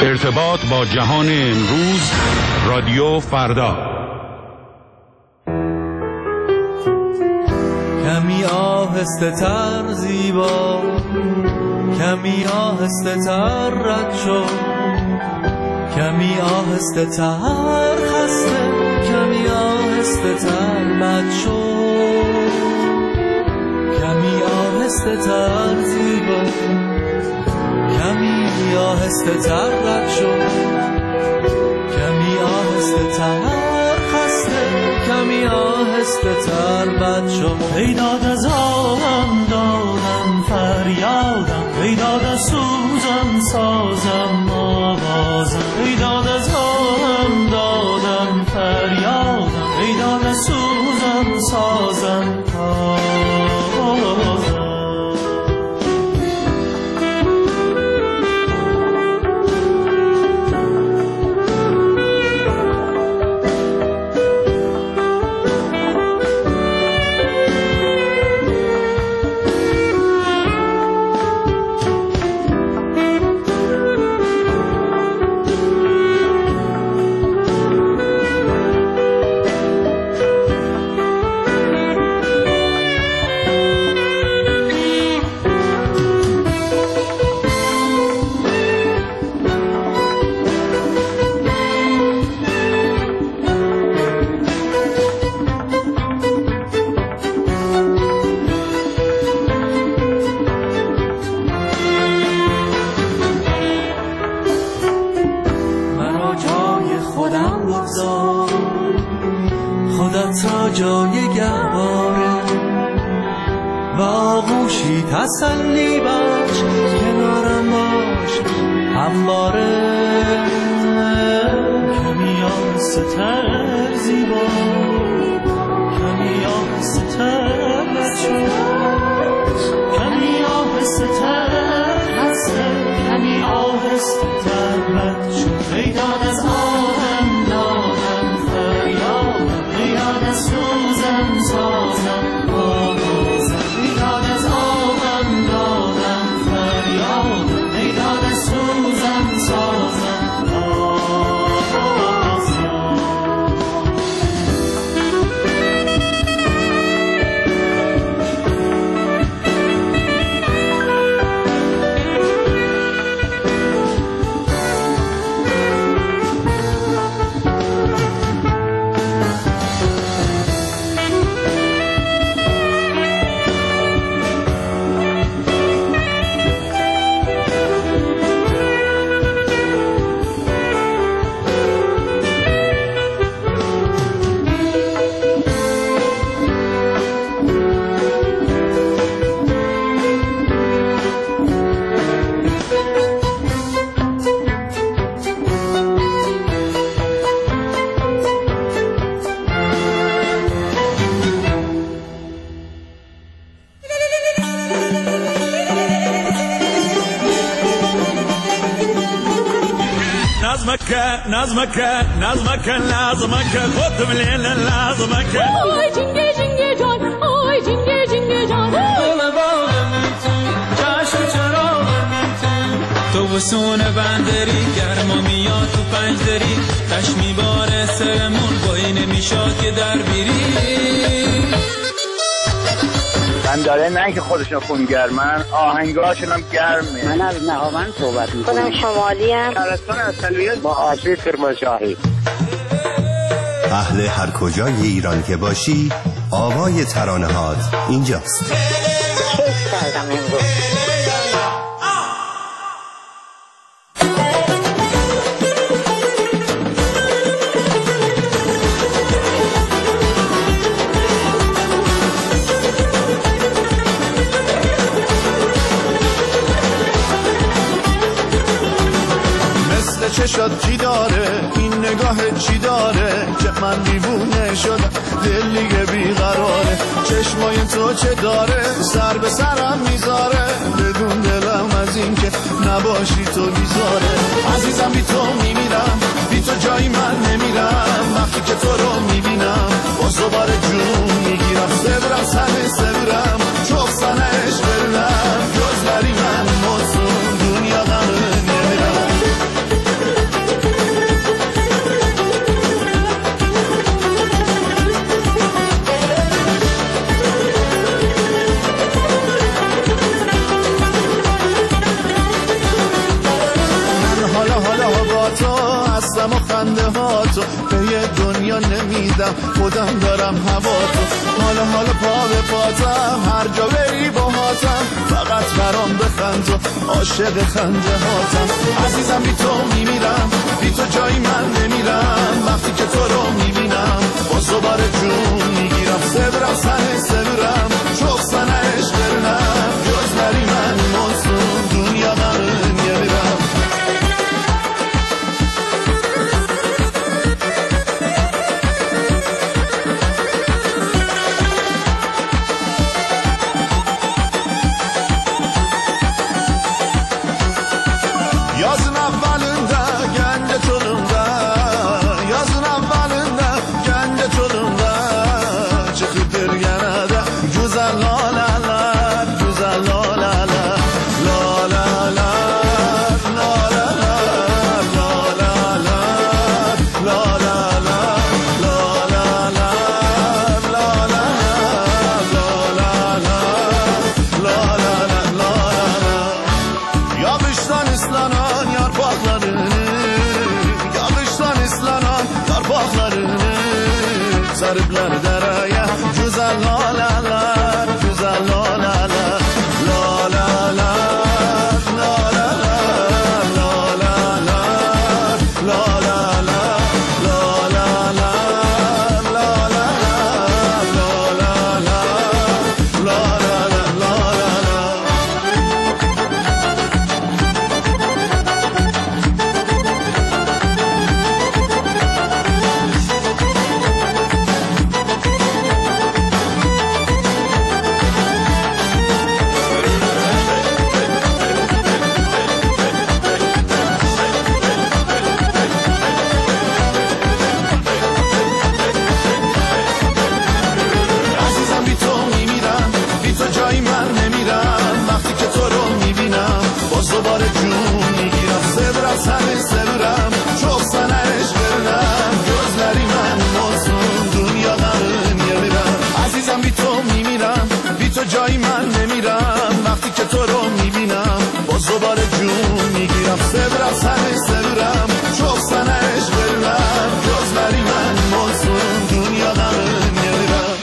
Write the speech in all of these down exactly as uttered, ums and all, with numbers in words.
ارتباط با جهان امروز، رادیو فردا. کمی آهسته تر زیبا، کمی آهسته تر رد شو، کمی آهسته تر خسته، کمی آهسته تر بد شو، کمی آهسته تر زیبا، کمی آهسته تر رد شو، کمی آهسته تر خسته، کمی آهسته تر بد شو. ای داد از آدم دادم فریادم، ای داد از سوزم سازم آوازم، ای داد از آدم دادم فریادم، ای داد از سوزم سازم آوازم. تسلی بخش کنارم باش همواره، کمی آهسته تر زیبا، کمی آهسته تر بچه، کمی آهسته تر خسته، کمی آهسته تر بچه. ای داد از آدم دادم فریادم، ای داد از سوزم سازم آوازم، ای داد از آدم دادم فریادم، ای داد از سوزم سازم آوازم. نظمك نظمك لازمك خد من لازمك آی جنگه جنگه جان، آی جنگه جنگه جان، دل باغم تو چشم چراغم تو، تو وسون بندری گرما میاد تو پنجدری، تش میباره سرمون بایی نمیشاد که در بیری. من داره نه که خودشون خونگرمن، آهنگاشون هم گرمه. من از نهاوند صحبت میکنم. خودم شمالی ام. شهرستان اصلیت با آشوی کرمانشاهی. اهل هر کجای ایران که باشی، آوای ترانه‌هات اینجاست. کیف کردم امروز. چشات چی داره این نگاه چی داره که من دیوونه شدم دل دیگه بیقراره، چشمای تو چه داره سر به سرم میذاره، بدون دلم از این که نباشی تو بیزاره. عزیزم بی تو میمیرم، بی تو جایی من نمیرم، وقتی که تو رو میبینم باز دوباره جون میگیرم، سبرم سنه سبرم چوب سنش برم، جز بری من مصون دنیا غمه نمیرم. تو به یه دنیا نمیدم خودم دارم هوا تو حالا حالا پا به پاتم هر جا بری با هاتم فقط برام بخند تو عاشق خنده هاتم عزیزم بی تو میمیرم بی تو جایی من نمیرم وقتی که تو رو میبینم باز دوباره جون میگیرم سبرم سنه سبرم چوب سنه عشقرنم جز نری من مصون دنیا غمه میمیرم Yazın avvalında gence çolunda Yazın avvalında gence çolunda Çıkıdır yanada güzel lalalar Güzel lalalar Lalalar Lalalar Lalalar Lalalar Lalalar Lalalar Lalalar Lalalar Yağıştan ıslanan yarpaklarını Yağıştan ıslanan yarpaklarını Sarıplar deraya güzel lalalar Güzel lalalar Lalalar Lalalar Lalalar Lalalar Lalalar Lalalar Lalalar Lalalar عزیزم بی تو میمیرم بی تو جایی من نمیرم وقتی که تو رو میبینم باز دوباره جون میگیرم سبرم سنه سبرم çok sana عشقرنم gözleri من مصون دنیا غمه میمیرم عزیزم بی تو میمیرم بی تو جایی من نمیرم وقتی که تو رو میبینم باز دوباره جون میگیرم سبرم سنه سبرم çok sana عشقرنم gözleri من مصون دنیا غمه میمیرم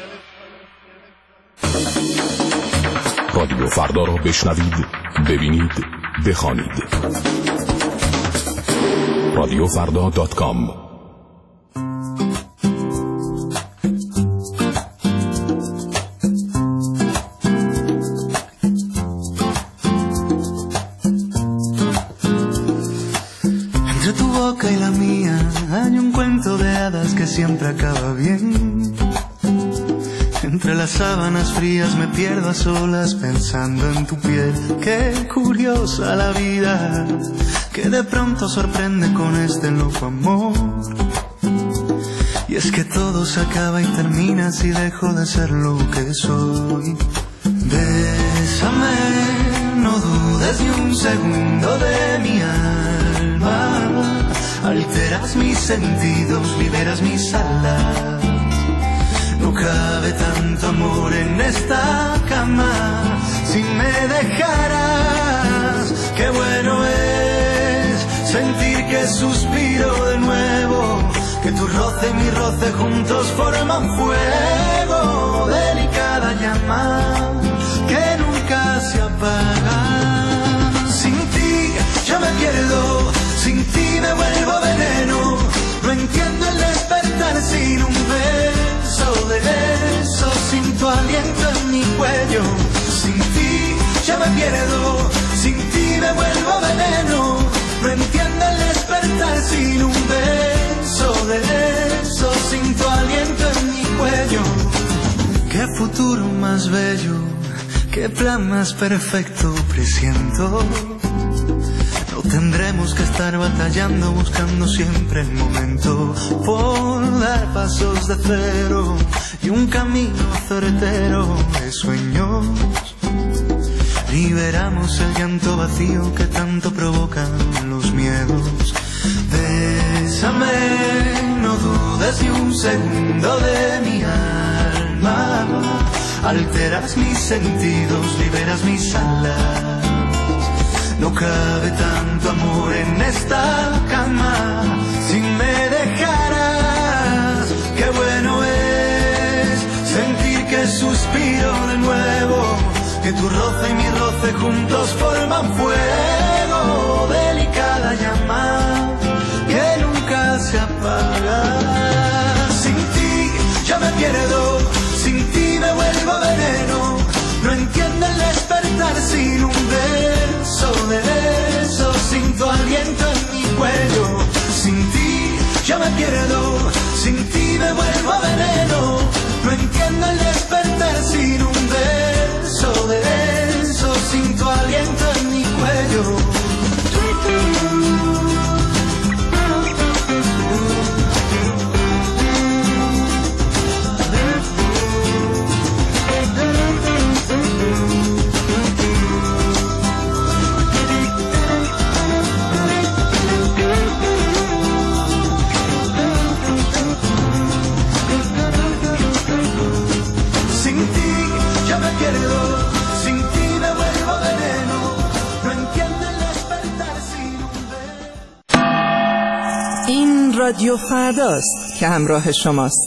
رادیو فردا را بشنوید، ببینید، بخوانید. رادیو فردا دات کام. Entre tu boca y la mía hay un cuento de hadas que siempre acaba bien. Entre las sábanas frías me pierdo a solas pensando en tu piel. Qué curiosa la vida, que de pronto sorprende con este loco amor. Y es que todo se acaba y termina si dejo de ser lo que soy. Bésame, no dudes ni un segundo de mi alma. Alteras mis sentidos, liberas mis alas. No cabe tanto amor en esta cama si me dejarás. Qué bueno es sentir que suspiro de nuevo, que tu roce y mi roce juntos forman fuego. Delicada llama que nunca se apaga. Sin ti yo me pierdo, sin ti me vuelvo veneno. No entiendo el despertar sin un beso de eso, sin tu aliento en mi cuello. Sin ti ya me pierdo, sin ti me vuelvo veneno. No entiendo el despertar sin un beso de eso, sin tu aliento en mi cuello. Qué futuro más bello, qué plan más perfecto presiento. No tendremos que estar batallando, buscando siempre el momento por dar pasos de cero y un camino certero de sueños. Liberamos el llanto vacío que tanto provocan los miedos. Bésame, no dudes ni un segundo de mi alma. Alteras mis sentidos, liberas mis alas. No cabe tanto amor en esta cama si me dejas. respiro de nuevo, que tu roce y mi roce juntos forman fuego, delicada llama que nunca se apaga. Sin ti ya me pierdo, sin ti me vuelvo veneno, no entiendo el despertar sin un beso de beso, sin tu aliento en mi cuello. Sin ti ya me pierdo, sin ti me vuelvo veneno, no entiendo el despertar sin un beso de beso, sin tu aliento en mi cuello. این رادیو فرداست که همراه شماست.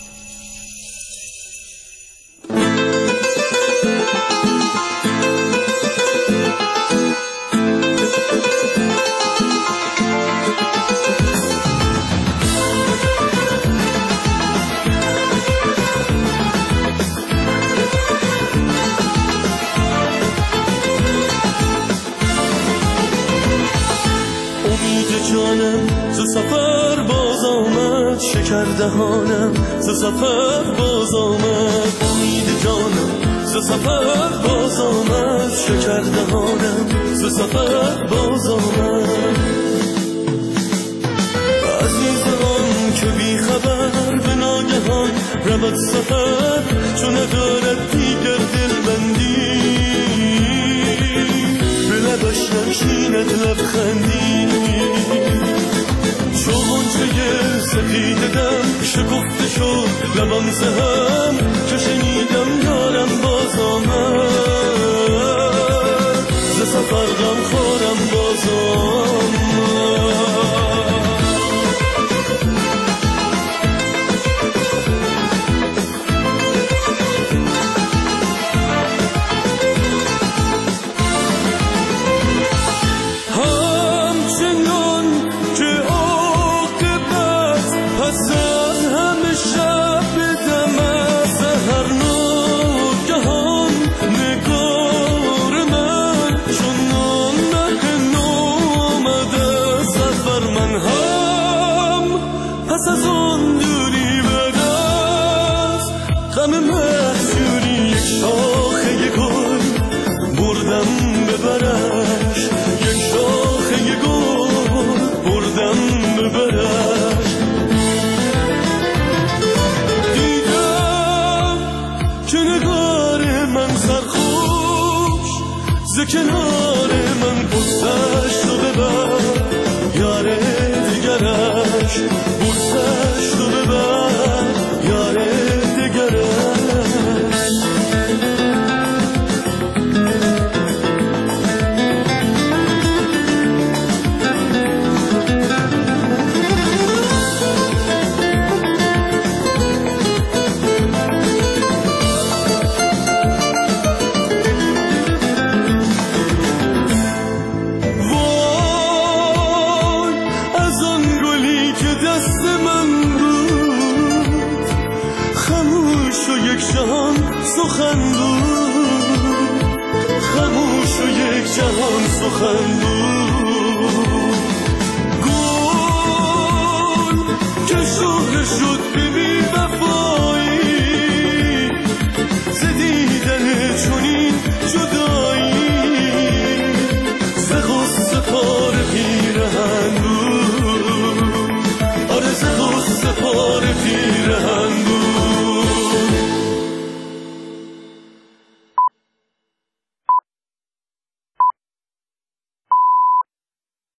سفر باز آمد، شکر دهانم ز سفر باز آمد، امید جانم ز سفر باز آمد، شکر دهانم ز سفر باز آمد. عزیزان که بی خبر به ناگهان رود سفر، چون ندارد دیگر دلبندی، به لبش ننشیند لبخندی. چون چه سپیده دم شکفته شد لبم زهم، که شنیدم یارم باز آمد، ز سفر غم خورم باز آمد. کنار من بوسش رو ببر، یار دیگرش بوسش رو ببر، یار دیگرش. سخن بود، خاموش و یک جهان سخن بود.